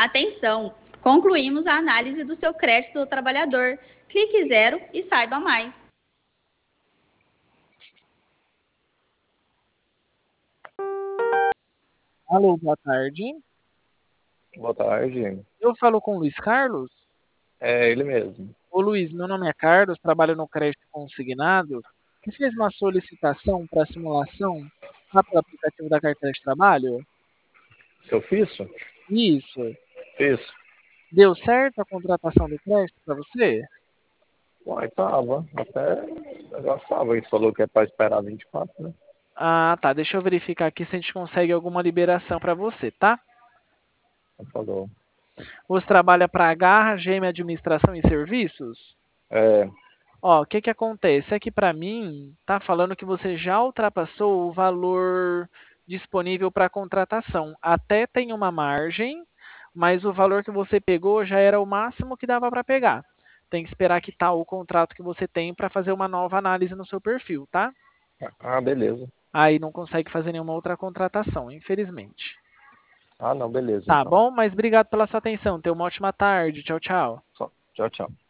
Atenção! Concluímos a análise do seu crédito do trabalhador. Clique 0 e saiba mais. Alô, boa tarde. Boa tarde. Eu falo com o Luiz Carlos? É ele mesmo. Ô Luiz, meu nome é Carlos, trabalho no crédito consignado. Você fez uma solicitação para simulação lá pelo aplicativo da carteira de trabalho? Se eu fiz? Isso. Fiz. Deu certo a contratação do crédito para você? Uai, tava. Até o negócio tava. Ele falou que é para esperar 24, né? Ah, tá. Deixa eu verificar aqui se a gente consegue alguma liberação para você, tá? Falou. Você trabalha para a Garra, GM Administração e Serviços? É, Ó, o que que acontece? É que para mim tá falando que você já ultrapassou o valor disponível para contratação. Até tem uma margem, mas o valor que você pegou já era o máximo que dava para pegar. Tem que esperar que tal o contrato que você tem para fazer uma nova análise no seu perfil, tá? beleza. Aí não consegue fazer nenhuma outra contratação, infelizmente. Ah, não, beleza, Tá então. bom? Mas obrigado pela sua atenção. Tenha uma ótima tarde. Tchau, tchau. Tchau, tchau.